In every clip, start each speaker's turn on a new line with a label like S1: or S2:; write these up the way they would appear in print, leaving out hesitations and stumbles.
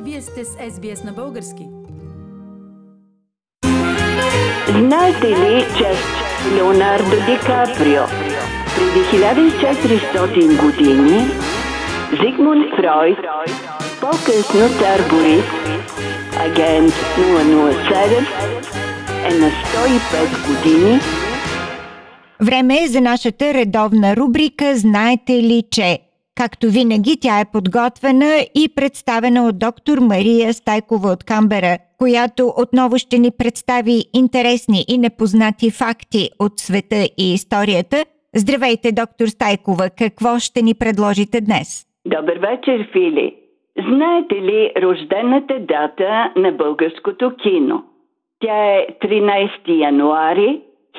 S1: Вие сте с SBS на български.
S2: Знаете ли, че Леонардо Ди Каприо преди 1400 години, Зигмунд Фройд, по-късно цар Борис, агент 007, е на 105 години?
S3: Време е за нашата редовна рубрика «Знаете ли, че...» Както винаги, тя е подготвена и представена от доктор Мария Стайкова от Камбера, която отново ще ни представи интересни и непознати факти от света и историята. Здравейте, доктор Стайкова, какво ще ни предложите днес?
S2: Добър вечер, Фили. Знаете ли рождената дата на българското кино? Тя е 13 януари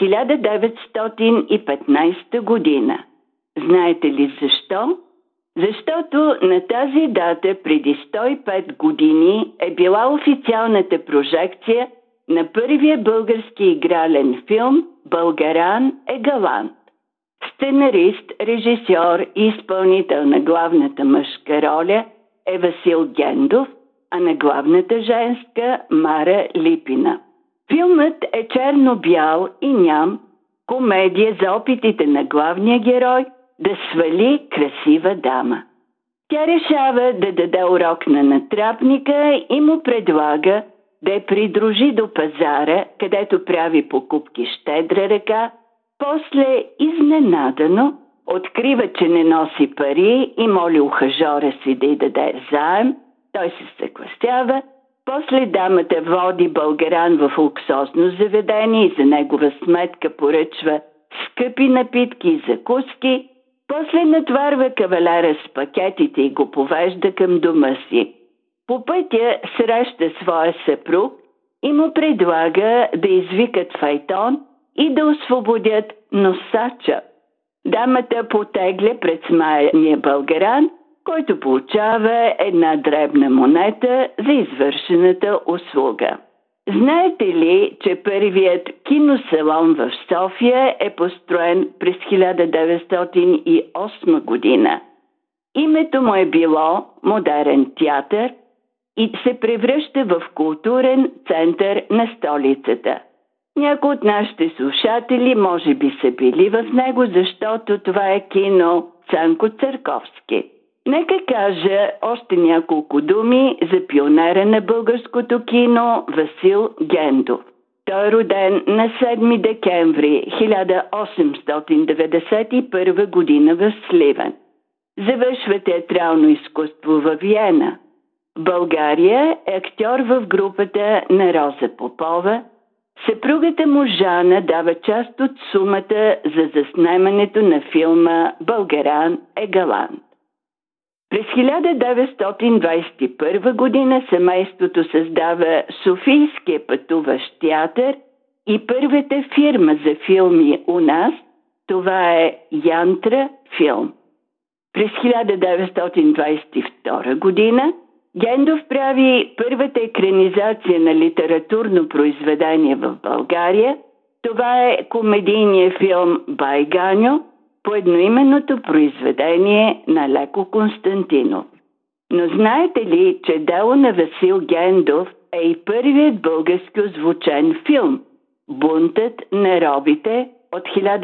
S2: 1915 година. Знаете ли защо? Защото на тази дата преди 105 години е била официалната прожекция на първия български игрален филм «Българан е галант». Сценарист, режисьор и изпълнител на главната мъжка роля е Васил Гендов, а на главната женска Мара Липина. Филмът е черно-бял и ням, комедия за опитите на главния герой да свали красива дама. Тя решава да даде урок на натрапника и му предлага да я придружи до пазара, където прави покупки щедра ръка. После изненадано открива, че не носи пари и моли ухажора си да й даде заем. Той се съгласява. После дамата води българан в луксозно заведение и за негова сметка поръчва скъпи напитки и закуски. После натварва кавалера с пакетите и го повежда към дома си. По пътя среща своя съпруг и му предлага да извикат файтон и да освободят носача. Дамата потегля пред смаяния българан, който получава една дребна монета за извършената услуга. Знаете ли, че първият киносалон в София е построен през 1908 година? Името му е било Модерен театър и се превръща в културен център на столицата. Някои от нашите слушатели може би са били в него, защото това е кино Цанко Църковски. Нека кажа още няколко думи за пионера на българското кино Васил Гендов. Той е роден на 7 декември 1891 година в Сливен. Завършва театрално изкуство във Виена. В България е актьор в групата на Роза Попова. Съпругата му Жана дава част от сумата за заснемането на филма «Българан е галант». През 1921 година семейството създава Софийския пътуващ театър и първата фирма за филми у нас, това е Янтра филм. През 1922 година Гендов прави първата екранизация на литературно произведение в България. Това е комедийният филм «Бай Ганьо», по едноименното произведение на Леко Константинов. Но знаете ли, че дело на Васил Гендов е и първият български озвучен филм «Бунтът на робите» от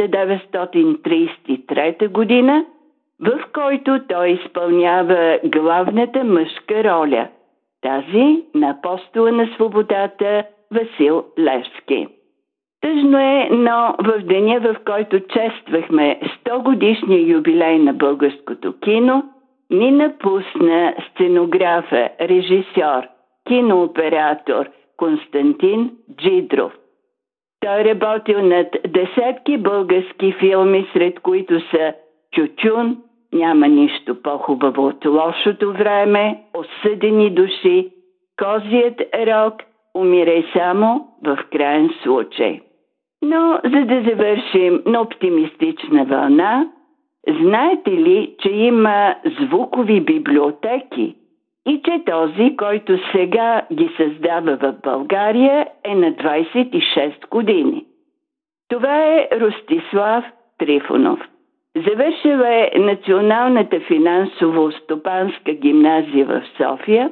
S2: 1933 година, в който той изпълнява главната мъжка роля, тази на апостола на свободата Васил Левски. Тъжно е, но в деня, в който чествахме 100 годишния юбилей на българското кино, ни напусна сценографа, режисьор, кинооператор Константин Джидров. Той работил над десетки български филми, сред които са «Чучун», «Няма нищо по-хубаво от лошото време», «Осъдени души», «Козият рог», «Умирай само в краен случай». Но за да завършим на оптимистична вълна, знаете ли, че има звукови библиотеки и че този, който сега ги създава в България, е на 26 години? Това е Ростислав Трифонов. Завършил е Националната финансово-стопанска гимназия в София,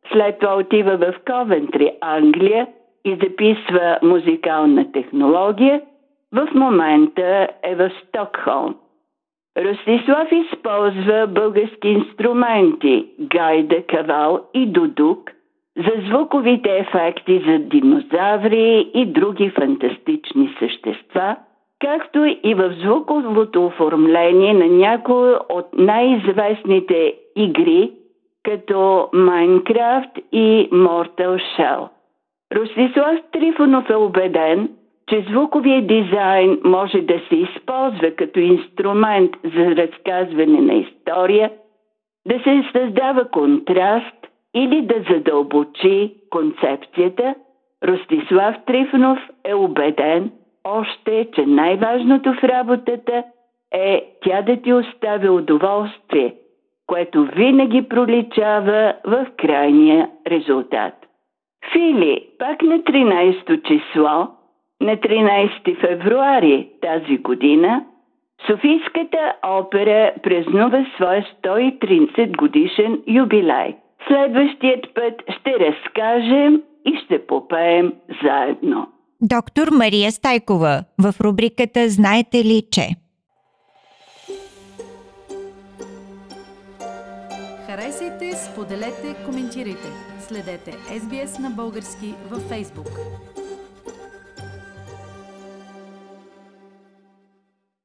S2: След това отива в Ковентри, Англия и записва музикална технология. В момента е в Стокхолм. Ростислав използва български инструменти, гайда, кавал и дудук за звуковите ефекти за динозаври и други фантастични същества, както и в звуковото оформление на някои от най-известните игри, като Майнкрафт и Mortal Shell. Ростислав Трифонов е убеден, че звуковия дизайн може да се използва като инструмент за разказване на история, да се създава контраст или да задълбочи концепцията. Ростислав Трифонов е убеден още, че най-важното в работата е тя да ти остави удоволствие, което винаги проличава в крайния резултат. Фили, пак на 13-то число, на 13 февруари тази година, Софийската опера празнува своя 130 годишен юбилей. Следващият път ще разкажем и ще попеем заедно.
S3: Доктор Мария Стайкова в рубриката "Знаете ли, че?"
S1: Харесайте, споделете, коментирайте. Следете SBS на български във Facebook.